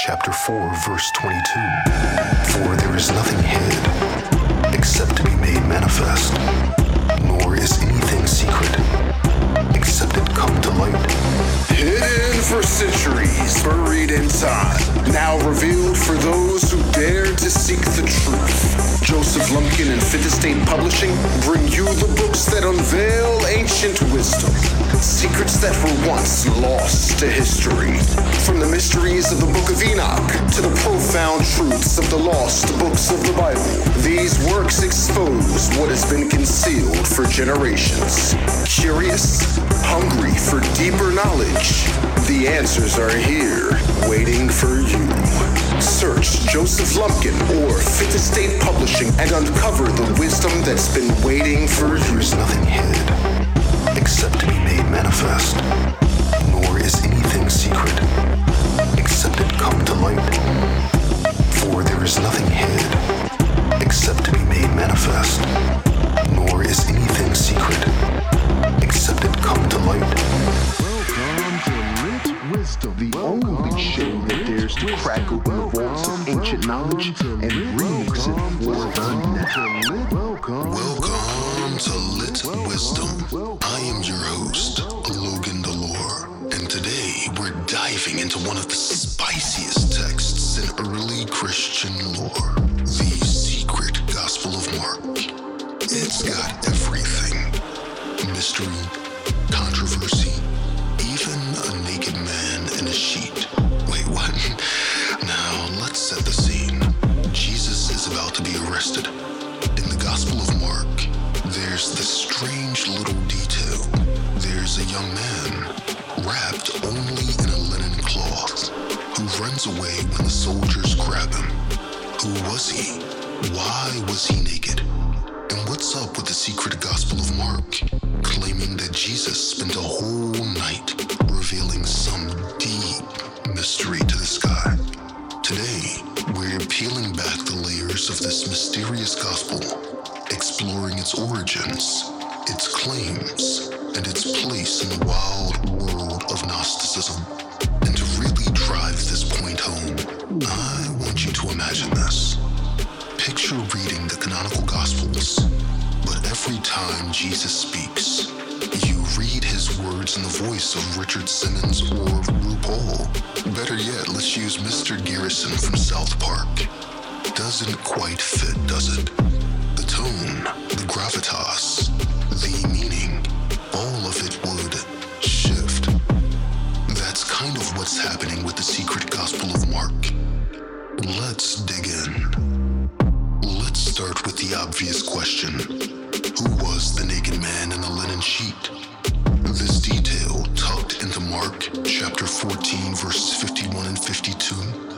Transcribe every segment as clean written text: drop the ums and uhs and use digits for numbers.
chapter 4, verse 22. For there is nothing hid, except to be made manifest, nor is anything secret, except it come to light. Hidden for centuries, buried in time, now revealed for those who dare to seek the truth. Joseph Lumpkin and Fifth Estate Publishing bring you the books that unveil ancient wisdom, secrets that were once lost to history. From the mysteries of the Book of Enoch to the profound truths of the lost books of the Bible, these works expose what has been concealed for generations. Curious? Hungry for deeper knowledge? The answers are here, waiting for you. Search Joseph Lumpkin or Fifth Estate Publishing and uncover the wisdom that's been waiting for you. There is nothing hid, except to be made manifest, nor is anything secret, except it come to light. For there is nothing hid, except to be made manifest, nor is anything secret, except it come to light. Welcome to Lit Wisdom, the only show that dares to crack open the vaults of ancient knowledge and remix it for the net. Welcome to Lit Wisdom. I am your host, Logan Delore, and today we're diving into one of the spiciest texts in early Christian lore, the secret Gospel of Mark. It's got everything: mystery, controversy, even a naked man in a sheet. Wait, what? Now, let's set the scene. Jesus is about to be arrested. In the Gospel of Mark, there's this strange little detail. There's a young man, wrapped only in a linen cloth, who runs away when the soldiers grab him. Who was he? Why was he naked? And what's up with the secret Gospel of Mark, claiming that Jesus spent a whole night revealing some deep mystery to the sky? Today, we're peeling back the layers of this mysterious gospel, exploring its origins, its claims, and its place in the wild world of Gnosticism. And to really drive this point home, I want you to imagine this. Picture reading the canonical Gospels, but every time Jesus speaks, you read his words in the voice of Richard Simmons or RuPaul. Better yet, let's use Mr. Garrison from South Park. Doesn't quite fit, does it? The tone, the gravitas, the meaning, all of it would shift. That's kind of what's happening with the secret Gospel of Mark. Let's dig in. Let's start with the obvious question. Who was the naked man in the linen sheet? This detail, tucked into Mark chapter 14, verses 51 and 52,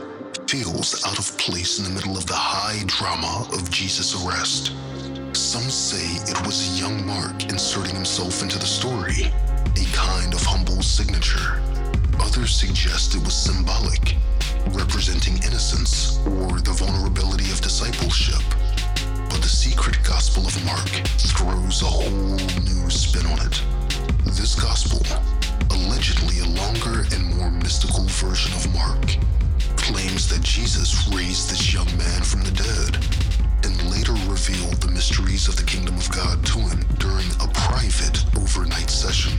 feels out of place in the middle of the high drama of Jesus' arrest. Some say it was a young Mark inserting himself into the story, a kind of humble signature. Others suggest it was symbolic, representing innocence or the vulnerability of discipleship. But the secret Gospel of Mark throws a whole new spin on it. This gospel, allegedly a longer and more mystical version of Mark, claims that Jesus raised this young man from the dead and later revealed the mysteries of the kingdom of God to him during a private overnight session.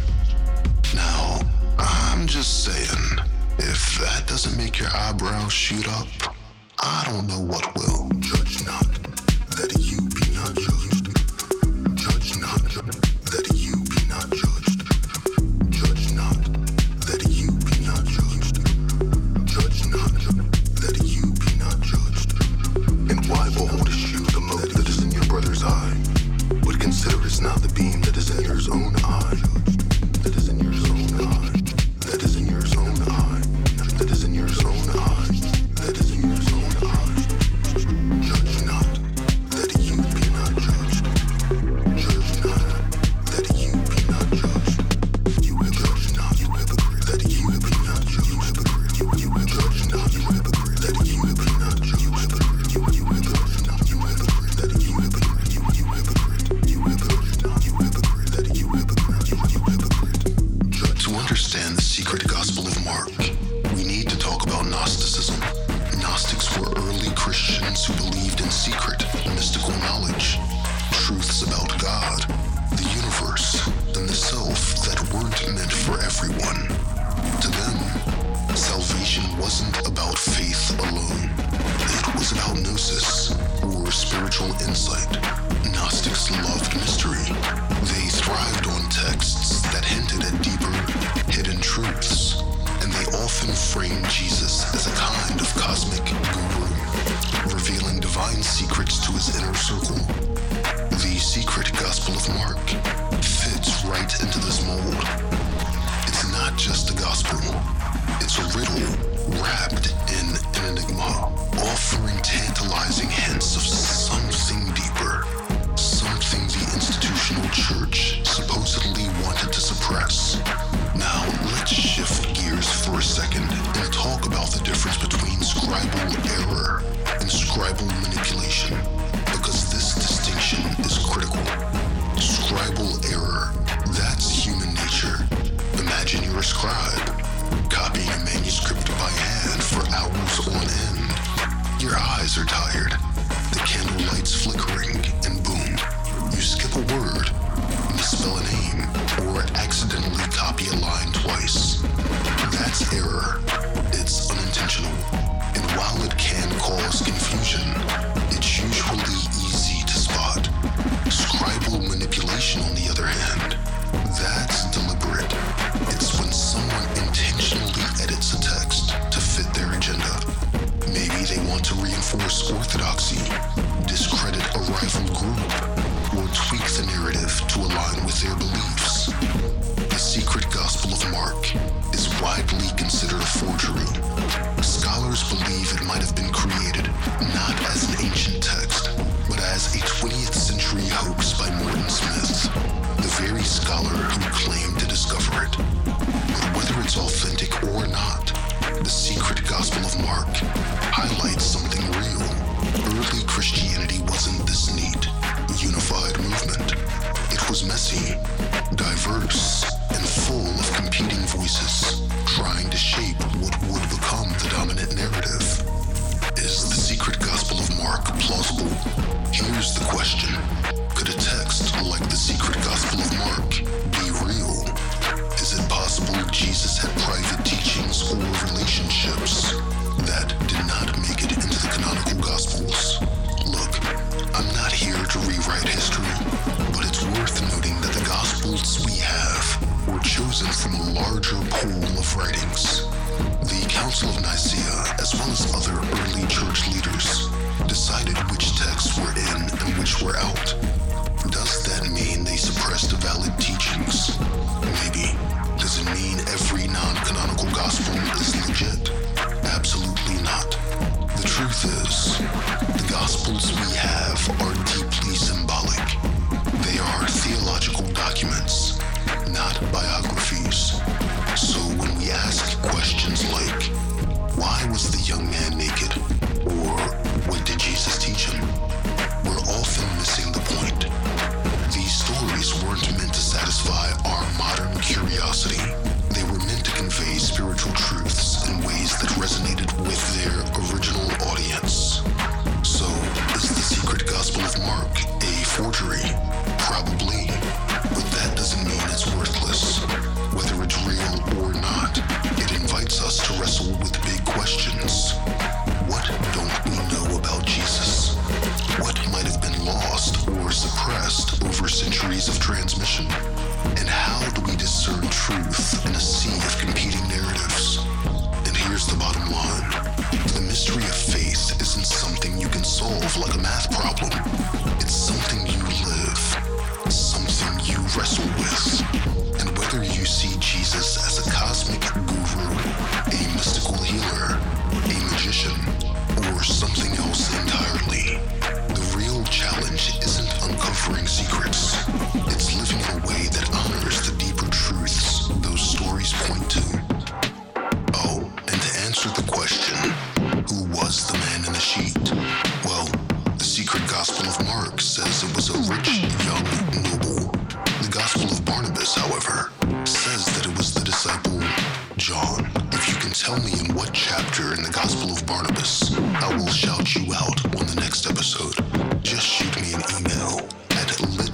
Now, I'm just saying, if that doesn't make your eyebrows shoot up, I don't know what will. Judge not, that you be not judged. Judge not, that you be not judged. Judge not, that you be not judged. Judge not, that you be not judged. And why beholdest you the mote that is in your brother's eye, but considerest not the beam that is in yours own eye? That is in yours own eye. That is in yours own eye. That is in yours own eye. That is in yours own eye. Judge not, that you be not judged. giants who believed in secret, mystical knowledge, truths about God, the universe, and the self that weren't meant for everyone. To them, salvation wasn't about faith alone. It was about gnosis, or spiritual insight. Gnostics loved mystery. They thrived on texts that hinted at deeper, hidden truths, and they often framed Jesus as a kind of cosmic guru, revealing divine secrets to his inner circle. The secret Gospel of Mark fits right into this mold. It's not just a gospel, it's a riddle wrapped in an enigma, offering tantalizing hints of something deeper, something the institutional church supposedly wanted to suppress. Now, let's shift gears for a second and talk about the difference between scribal error and scribal manipulation, because this distinction is critical. Scribal error, that's human nature. Imagine you're a scribe, copying a manuscript by hand for hours on end. Your eyes are tired, the candle light's flickering, and boom, you skip a word, misspell a name, or accidentally copy a line twice. That's error. It's unintentional. And while it can cause confusion, it's usually easy to spot. Scribal manipulation, on the other hand, that's deliberate. It's when someone intentionally edits a text to fit their agenda. Maybe they want to reinforce orthodoxy, discredit a rival group, or tweak the narrative to align with their beliefs. The secret Gospel of Mark is widely considered a forgery. Scholars believe it might have been created not as an ancient text, but as a 20th century hoax by Morton Smith, the very scholar who claimed to discover it. But whether it's authentic or not, the secret Gospel of Mark highlights something real. Early Christianity wasn't this neat, unified movement. It was messy, diverse, and full of competing voices, trying to shape what would become the dominant narrative. Is the secret Gospel of Mark plausible? Here's the question. Could a text like the secret Gospel of Mark be real? Is it possible Jesus had private teachings or relationships that did not make it into the canonical Gospels? Look, I'm not here to rewrite history, but it's worth noting that the Gospels we have were chosen from a larger pool of writings. The Council of Nicaea, as well as other early church leaders, decided which texts were in and which were out. Does that mean they suppressed valid teachings? Maybe. Does it mean every non-canonical gospel is legit? Absolutely not. The truth is, the gospels we have are deeply symbolic. They are theological documents, not biographies. So when we ask questions like, why was the young man naked? Or what did Jesus teach him? We're often missing the point. These stories weren't meant to satisfy our modern curiosity. They were meant to convey spiritual truths in ways that resonated with their original audience. So, is the secret Gospel of Mark a forgery? Probably. But that doesn't mean it's worthless. Whether it's real or not, it invites us to wrestle with big questions. What don't we know about Jesus? What might have been lost or suppressed over centuries of transmission? And how do we discern truth in a sea of competing narratives? And here's the bottom line. The mystery of faith isn't something you can solve like a math problem. It's something you live, something you wrestle with. And whether you see Jesus as a cosmic guru, a mystical healer, a magician, or something else entirely, the real challenge isn't uncovering secrets. It's living in a way that honors the deeper truths those stories point to. Oh, and to answer the question, who was the man in the sheet? Well, the secret Gospel of Mark says it was a rich, young noble. The Gospel of Barnabas, however, says that it was the disciple John. If you can tell me in what chapter in the Gospel of Barnabas, I will shout you out on the next episode, just shoot me an email at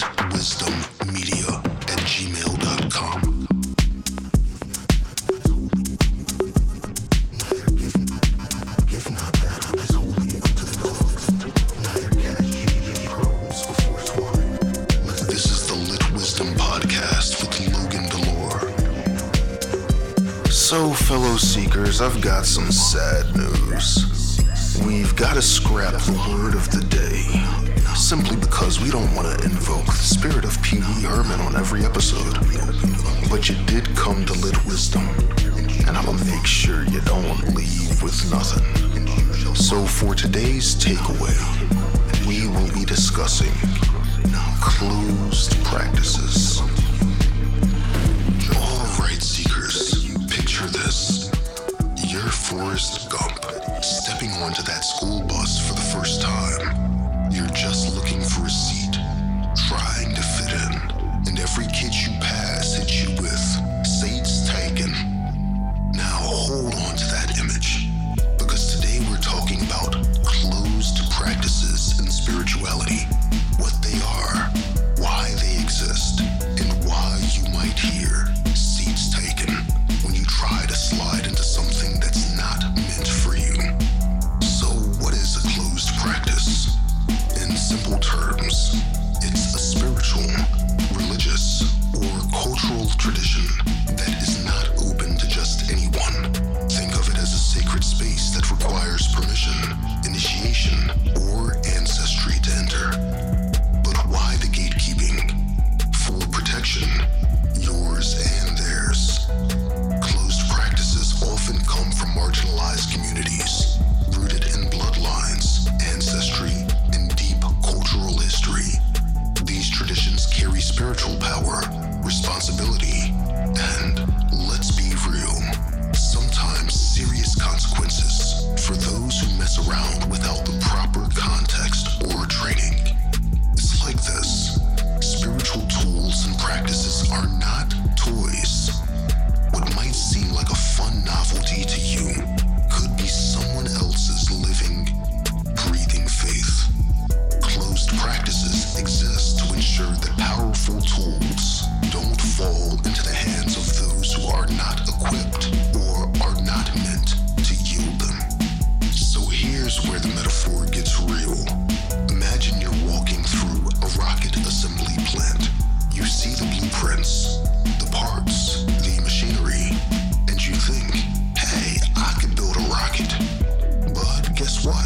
litwisdommedia@gmail.com. This is the Lit Wisdom Podcast with Logan Delore. So, fellow seekers, I've got some sad news. We've got to scrap the word of the day, simply because we don't want to invoke the spirit of Pee Wee Herman on every episode. But you did come to Lit Wisdom, and I'm gonna make sure you don't leave with nothing. So for today's takeaway, we will be discussing closed practices. Alright, seekers, picture this. You're Forrest Gump, stepping onto that school bus for the first time. You're just looking for a seat, trying to fit in, and every kid you pass hits you with, "Seat's taken." Now hold on to that image, because today we're talking about closed practices in spirituality, what they are, why they exist, and why you might hear "seats taken" when you try to slide into something that's not meant for you. So what is a closed practice? In simple terms, it's a spiritual, religious, or cultural tradition that is not open to just anyone. Think of it as a sacred space that requires permission, initiation, or ancestry to enter. But why the gatekeeping? For protection, yours and theirs. Closed practices often come from marginalized communities, rooted in bloodlines, ancestry, and deep cultural history. These traditions carry spiritual power, responsibility, and, let's be real, sometimes serious consequences for those who mess around without the proper context or training. It's like this. Spiritual tools and practices are not toys. What might seem like a fun novelty to you could be someone else's living, breathing faith. Closed practices exist to ensure that powerful tools don't fall into the hands of those who are not equipped or are not meant to yield them. So here's where the metaphor gets real. Imagine you're walking through a rocket assembly plant. You see the blueprints, the parts, the machinery, and you think, hey, I can build a rocket. But guess what?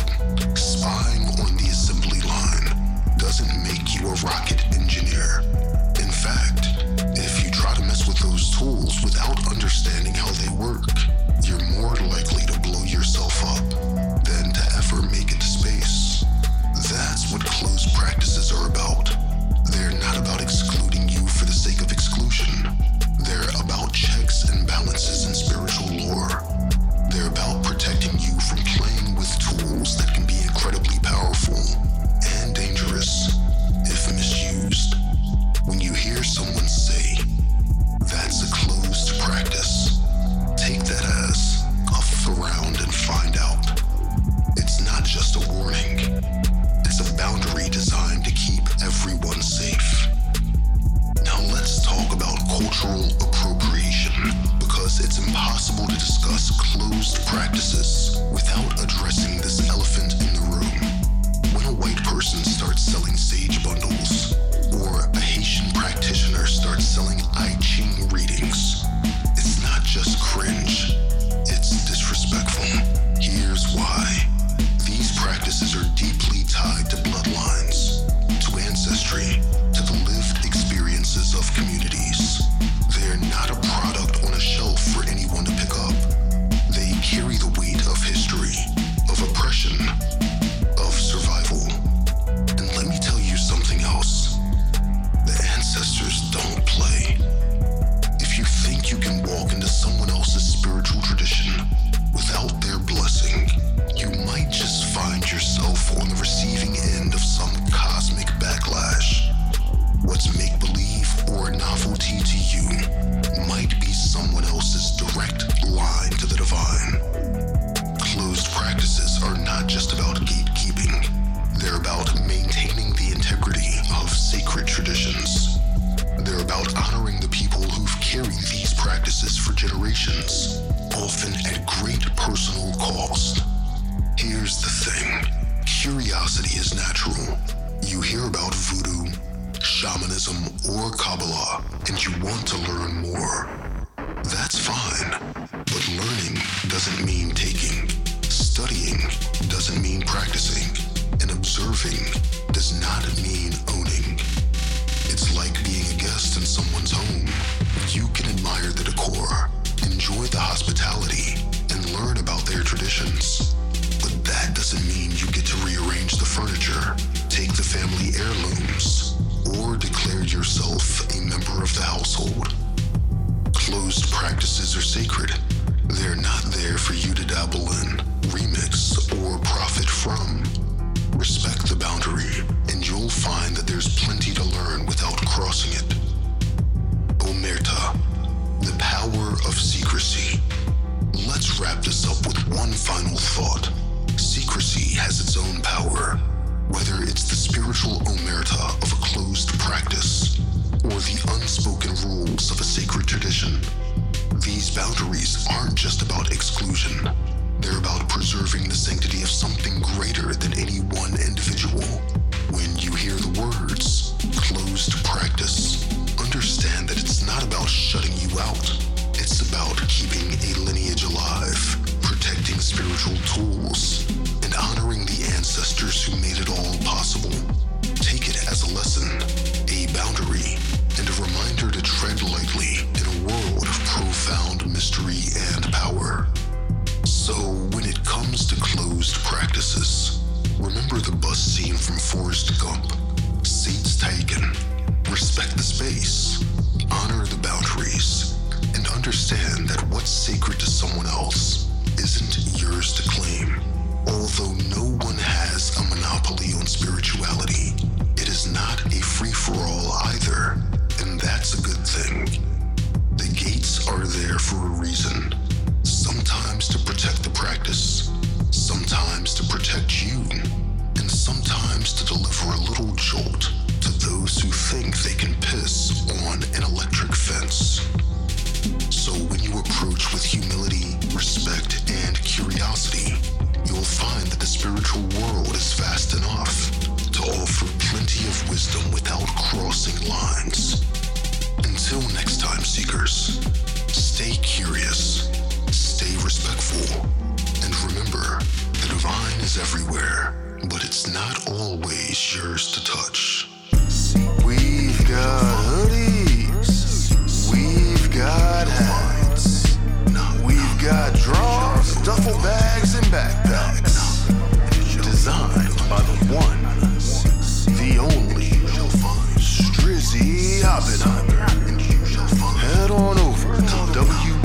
Spying on the assembly line doesn't make you a rocket engineer. In fact, if you try to mess with those tools without understanding how they work, you're more likely to blow yourself up than to ever make it to space. That's what closed practices are about. They're not about excluding you for the sake of exclusion. They're about checks and balances in spiritual lore. They're about protecting you from playing with tools that can be incredibly powerful and dangerous if misused. When you hear someone say, "That's a closed practice," take that as a look around and find out. It's not just a warning. It's a boundary designed to keep everyone safe. Now let's talk about cultural appropriation, because it's impossible to discuss closed practices without addressing this elephant in the room. When a white person starts selling sage bundles, or a Haitian practitioner starts selling I Ching readings, it's not just cringe, it's disrespectful. Here's why. These practices are deeply tied to bloodlines, to ancestry, to the lived experiences of communities. They're not a product on a shelf for anyone to pick up. They carry the weight of history, of oppression, of survival. And let me tell you something else. The ancestors don't play. If you think you can walk into someone else's spiritual tradition without their blessing, you might just find yourself on the receiving end of some cosmic backlash. What's make-believe or a novelty to you might be someone else's direct line to the divine. Closed practices are not just about gatekeeping. They're lost. Here's the thing. Curiosity is natural. You hear about voodoo, shamanism, or Kabbalah, and you want to learn more. That's fine, but learning doesn't mean taking. Studying doesn't mean practicing, and observing does not mean owning. It's like being a guest in someone's home. You can admire the decor, enjoy the hospitality, and learn about their traditions. But that doesn't mean you get to rearrange the furniture, take the family heirlooms, or declare yourself a member of the household. Closed practices are sacred. They're not there for you to dabble in, remix, or profit from. Respect the boundary, and you'll find that there's plenty to learn without crossing it. Omerta, the power of secrecy. Let's wrap this up with one final thought. Secrecy has its own power, whether it's the spiritual omerta of a closed practice or the unspoken rules of a sacred tradition. These boundaries aren't just about exclusion. They're about preserving the sanctity of something greater than any one individual. When you hear the words, closed practice, understand that it's not about shutting you out. It's about keeping a lineage alive, protecting spiritual tools, and honoring the ancestors who made it all possible. Take it as a lesson, a boundary, and a reminder to tread lightly in a world of profound mystery and power. So when it comes to closed practices, remember the bus scene from Forrest Gump. Seats taken. Respect the space. Honor the boundaries. And understand that what's sacred to someone else isn't yours to claim. Although no one has a monopoly on spirituality, it is not a free-for-all either, and that's a good thing. The gates are there for a reason, sometimes to protect the practice, sometimes to protect you, and sometimes to deliver a little jolt to those who think they can piss on an electric fence. So when you approach with humility, respect, and curiosity, you'll find that the spiritual world is vast enough to offer plenty of wisdom without crossing lines. Until next time, seekers, stay curious, stay respectful, and remember, the divine is everywhere, but it's not always yours to touch. We've got hoodies, we've got hats, we've got drawers, duffel bags, and backpacks. Designed by the one, the only, Strizzy Oppenheimer. Head on over to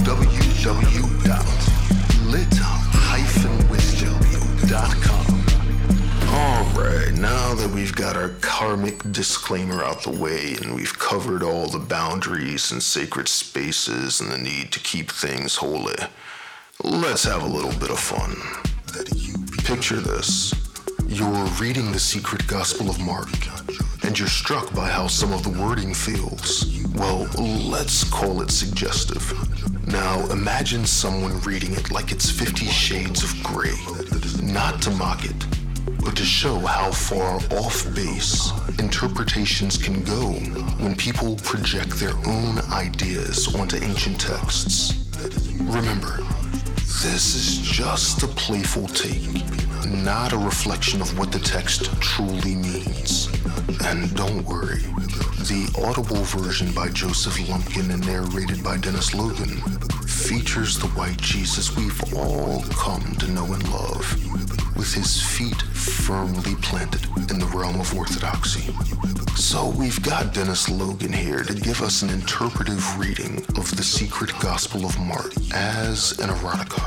www.lit-wisdom.com. Alright, now that we've got our karmic disclaimer out the way and we've covered all the boundaries and sacred spaces and the need to keep things holy, let's have a little bit of fun. Picture this. You're reading the secret Gospel of Mark, and you're struck by how some of the wording feels, well, let's call it suggestive. Now, imagine someone reading it like it's 50 Shades of Grey, not to mock it, but to show how far off base interpretations can go when people project their own ideas onto ancient texts. Remember, this is just a playful take, not a reflection of what the text truly means. And don't worry, the audible version by Joseph Lumpkin and narrated by Dennis Logan features the white Jesus we've all come to know and love, with his feet firmly planted in the realm of orthodoxy. So we've got Dennis Logan here to give us an interpretive reading of the secret Gospel of Mark as an erotica.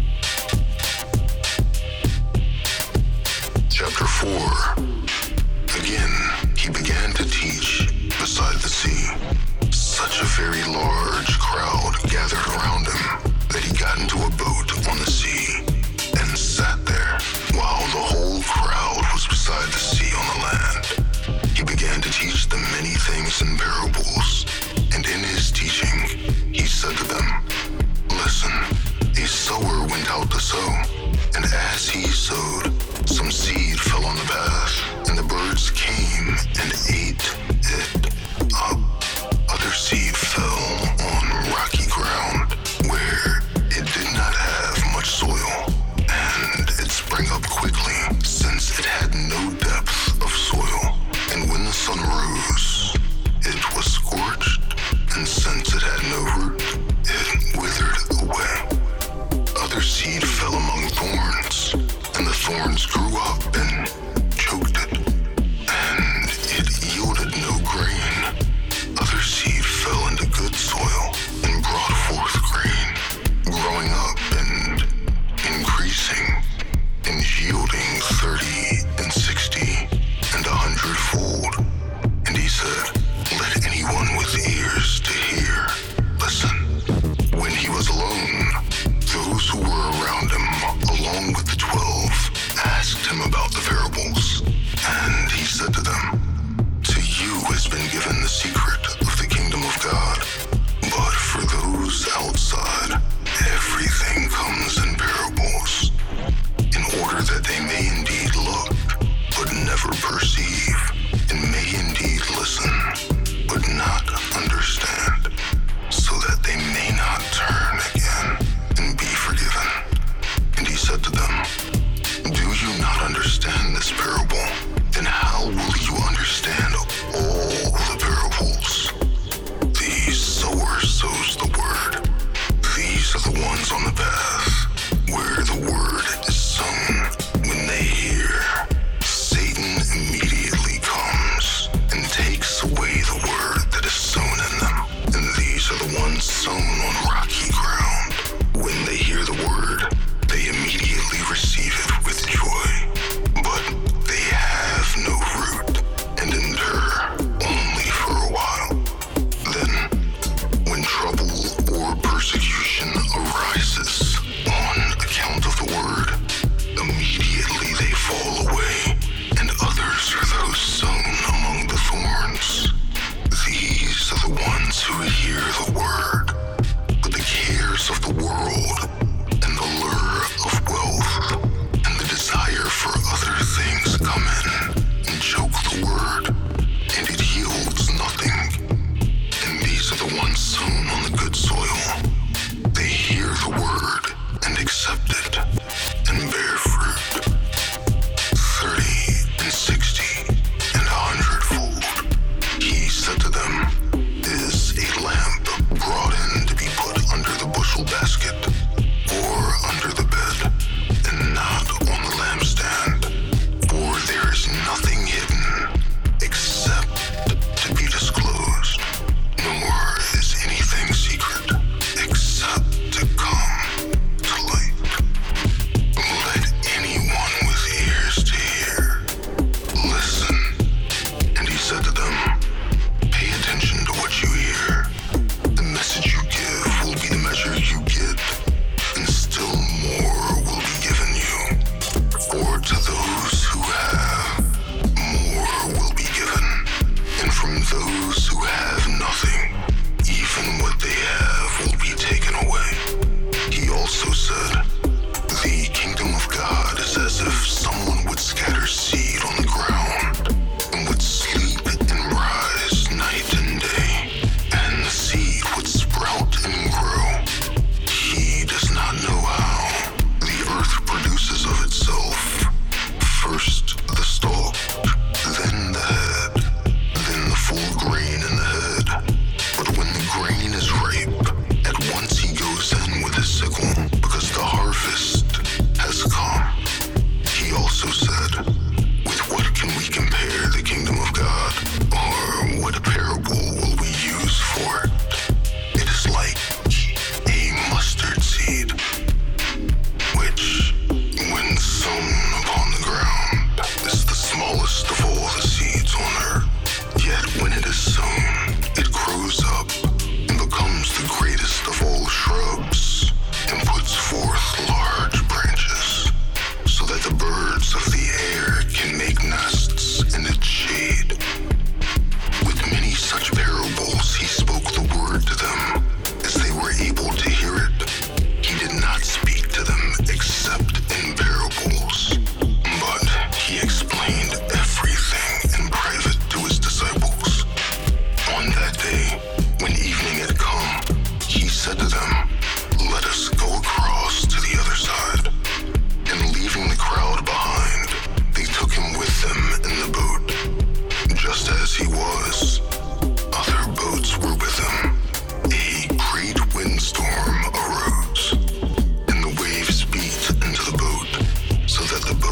Chapter 4. Again, he began to teach beside the sea. Such a very large crowd gathered around him that he got into a boat on the sea and sat there while the whole crowd was beside the sea on the land. He began to teach them many things in parables, and in his teaching, he said to them, "Listen, a sower went out to sow,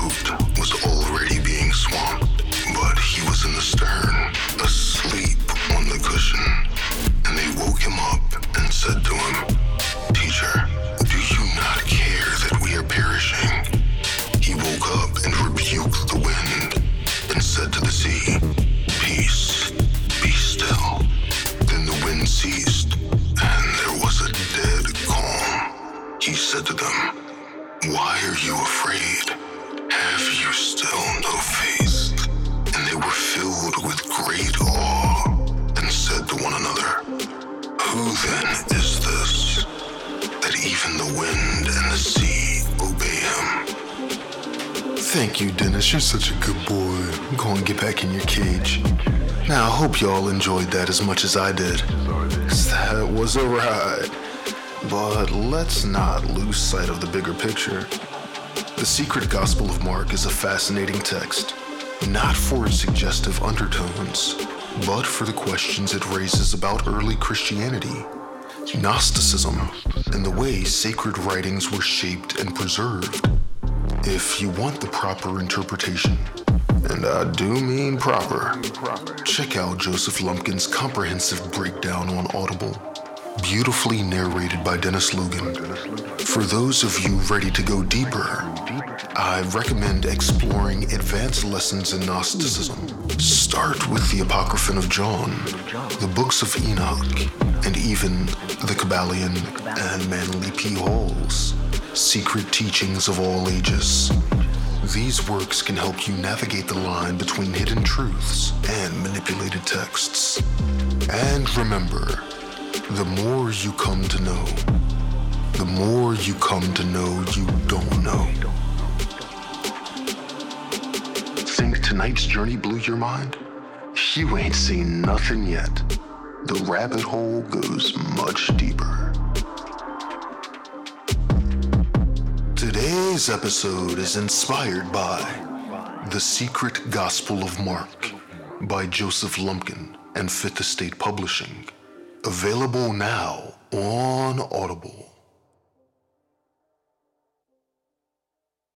boat was already being swamped, but he was in the stern, asleep on the cushion, and they woke him up and said to him, "Teacher, do you not care that we are perishing?" He woke up and rebuked the wind and said to the sea, "Peace, be still." Then the wind ceased, and there was a dead calm. He said to them, "Why are you afraid? Have you still no faith?" And they were filled with great awe and said to one another, "Who then is this, that even the wind and the sea obey him?" Thank you, Dennis. You're such a good boy. Go and get back in your cage. Now, I hope y'all enjoyed that as much as I did, 'cause that was a ride. But let's not lose sight of the bigger picture. The Secret Gospel of Mark is a fascinating text, not for its suggestive undertones, but for the questions it raises about early Christianity, Gnosticism, and the way sacred writings were shaped and preserved. If you want the proper interpretation, and I do mean proper, check out Joseph Lumpkin's comprehensive breakdown on Audible, beautifully narrated by Dennis Lugan. For those of you ready to go deeper, I recommend exploring advanced lessons in Gnosticism. Start with the Apocryphon of John, the books of Enoch, and even the Kabbalion and Manly P. Hall's Secret Teachings of All Ages. These works can help you navigate the line between hidden truths and manipulated texts. And remember, the more you come to know, the more you come to know you don't know. Think tonight's journey blew your mind? You ain't seen nothing yet. The rabbit hole goes much deeper. Today's episode is inspired by The Secret Gospel of Mark by Joseph Lumpkin and Fifth Estate Publishing. Available now on Audible.